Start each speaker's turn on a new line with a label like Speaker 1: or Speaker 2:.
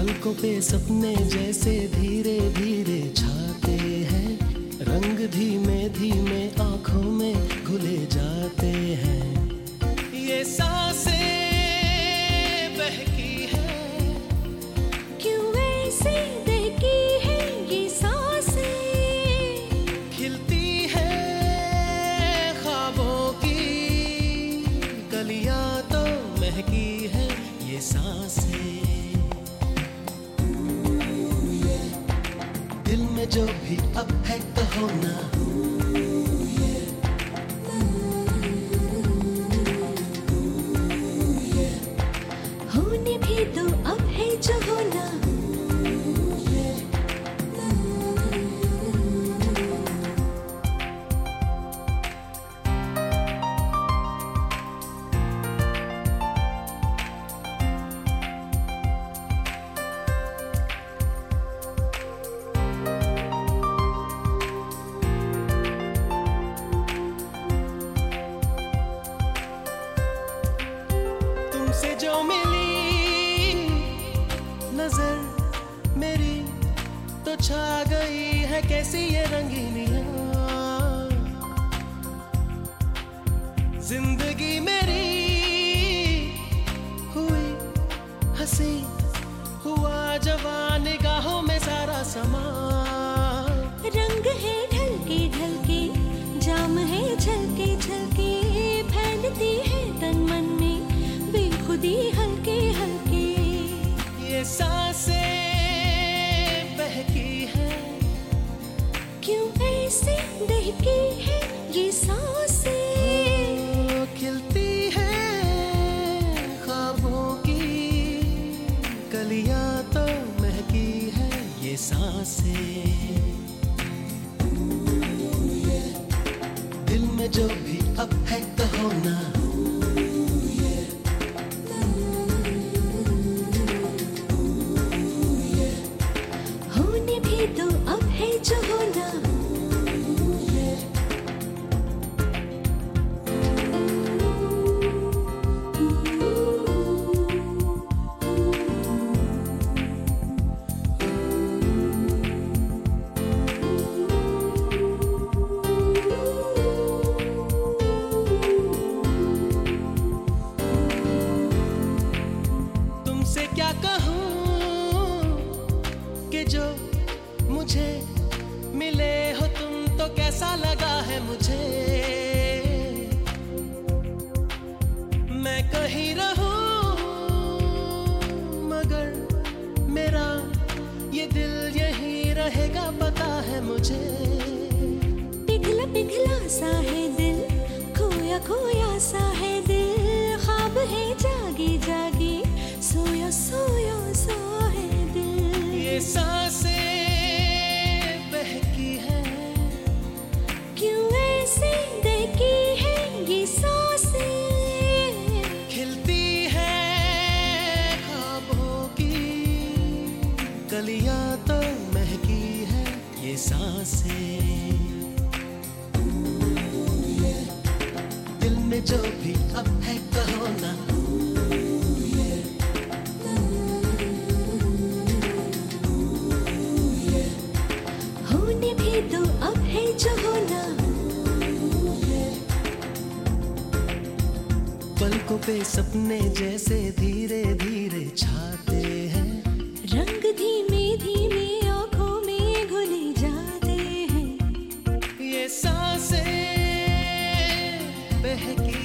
Speaker 1: पलकों पे सपने जैसे धीरे धीरे छाते हैं, रंग धीमे धीमे आंखों में घुले जाते हैं। ये सांसें बहकी है,
Speaker 2: क्यों ऐसे बहकी है ये सांसें,
Speaker 1: खिलती है ख्वाबों की कलियां तो महकी है ये सांसें। दिल में जो भी अब है कहो ना,
Speaker 2: होने भी तो अब है जो होना।
Speaker 1: तुमसे जो मिली नजर मेरी तो छा गई है कैसी ये रंगीनियां। जिंदगी मेरी हुई हंसी, हुआ जवान निगाहों में सारा समा।
Speaker 2: रंग है ढलके ढलके, जाम है झलके झलके, फैलती है तन मन में बेखुदी हल्के हल्के।
Speaker 1: ये सांसें बहकी है,
Speaker 2: क्यों ऐसे बहकी है ये सांसें,
Speaker 1: खिलती है ख्वाबों की कलियां तो महकी है ये सांसें। दिल में जो भी अब है कहो ना,
Speaker 2: होने भी तो अब है जो होना।
Speaker 1: तुमसे क्या कहूँ कि जो मुझे मिले हो तुम तो कैसा लगा है मुझे। मैं कहीं रहूं मगर मेरा ये दिल यहीं रहेगा पता है मुझे।
Speaker 2: पिघला पिघला सा है दिल, खोया खोया सा है दिल, ख्वाब है जागी जागी, सोया सोया सा है दिल।
Speaker 1: ये सांसें बहकी है,
Speaker 2: क्यों ऐसे बहकी है ये सांसें,
Speaker 1: खिलती है ख्वाबों की कलियां तो महकी है ये सांसें। दिल में जो भी अब है कहो ना,
Speaker 2: होने भी तो अब है जो होना।
Speaker 1: पलकों पे सपने जैसे धीरे धीरे छाते हैं,
Speaker 2: रंग धीमे धीमे आंखों में घुले जाते हैं।
Speaker 1: ये सांसें बहकी